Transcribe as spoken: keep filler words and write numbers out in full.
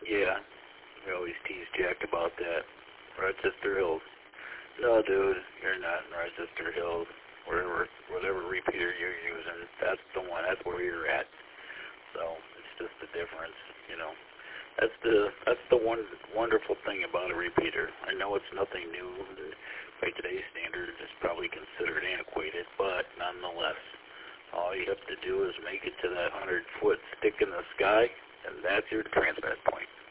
Yeah, we always tease Jack about that. Rochester Hills. No, dude, you're not in Rochester Hills. Whatever, whatever repeater you're using, that's the one. That's where you're at. So it's just the difference, you know. That's the that's the one wonderful thing about a repeater. I know it's nothing new. By today's standards, it's probably considered antiquated, but nonetheless, all you have to do is make it to that hundred foot stick in the sky, and that's your transmit point.